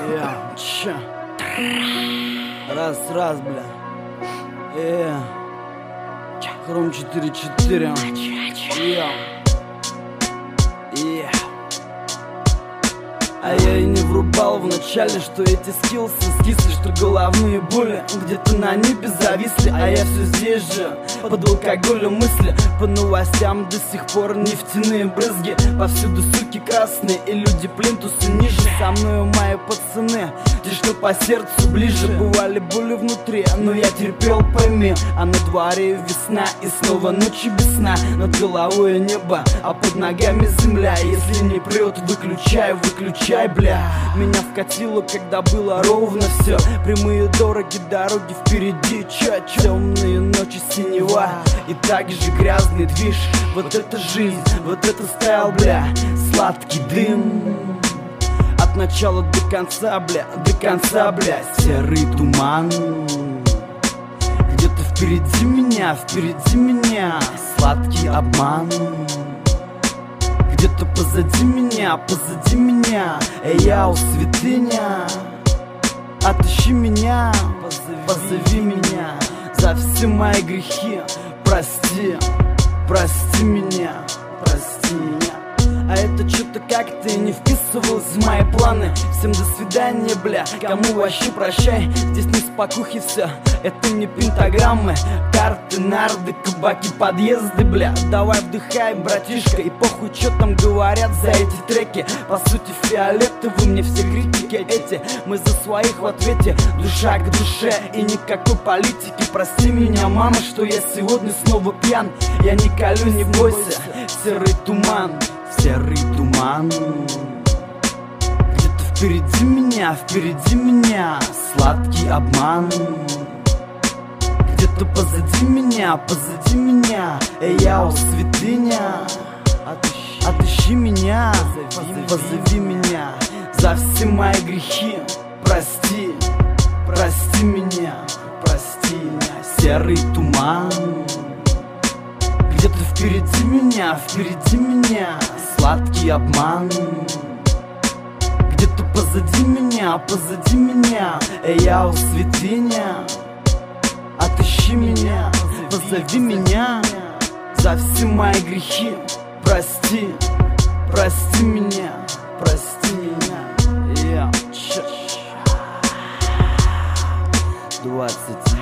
Ча. Раз, бля. Хром 4-4. А я и не врубал вначале, что эти скиллсы скисли, что головные боли где-то на небе зависли. А я все здесь же, под алкоголем мысли. По новостям до сих пор нефтяные брызги. Повсюду суки красные и люди плинтусы ниже. Со мною мои пацаны, те, что по сердцу ближе. Бывали боли внутри, но я терпел, пойми. А на дворе весна и снова ночи без сна. Над головой небо, а под ногами земля. Если не прет, выключай, бля. Меня вкатило, когда было ровно все. Прямые дороги, дороги впереди. Темные ночи, синева и также грязный движ. Вот это жизнь, вот это стайл, бля. Сладкий дым от начала до конца, бля. Серый туман где-то впереди меня. Сладкий обман где-то позади меня. Яу, святыня, отыщи меня, позови меня. За все мои грехи прости меня. А это что-то как-то не вписывалось в мои планы. Всем до свидания, бля, кому вообще прощай. Здесь не спокухи все, это не пентаграммы. Карты, нарды, кабаки, подъезды, бля. Давай вдыхай, братишка, и похуй, что там говорят за эти треки. По сути фиолетовы мне все критики эти. Мы за своих в ответе, душа к душе и никакой политики. Прости меня, мама, что я сегодня снова пьян. Я не колю, не бойся, серый туман. Где-то впереди меня. Сладкий обман где-то позади меня. Яу, святыня, отыщи меня, позови меня. За все мои грехи прости меня. Серый туман где-то впереди меня. Сладкий обман где-то позади меня. Яу, святыня, отыщи меня, позови меня. За все мои грехи прости меня. Yeah. 20